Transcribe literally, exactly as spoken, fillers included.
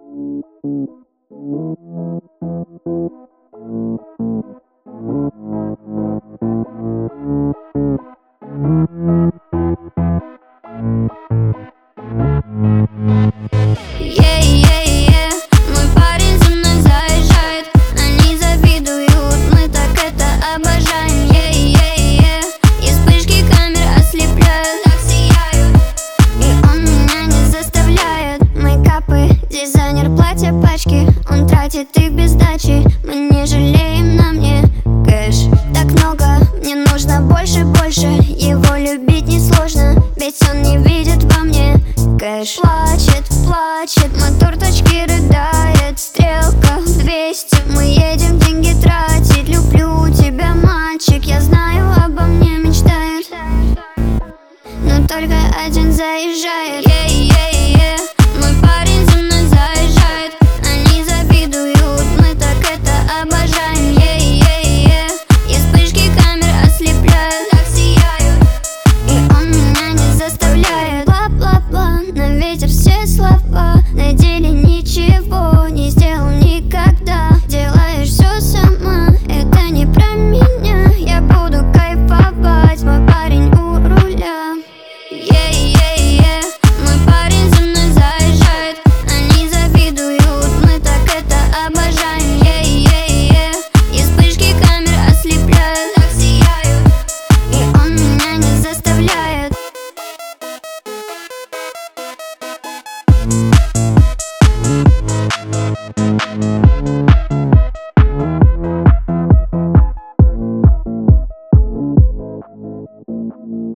Е-е-е, мой парень за мной заезжает, они завидуют, мы так это обожаем. Е-е-е, и вспышки камер ослепляют, так сияют, и он меня не заставляет. Мейкапы, дизайнер, платья, пачки, он тратит их без сдачи. Мы не жалеем, на мне кэш так много, мне нужно больше, больше. Его любить несложно, ведь он не видит во мне кэш. Плачет, плачет мотор.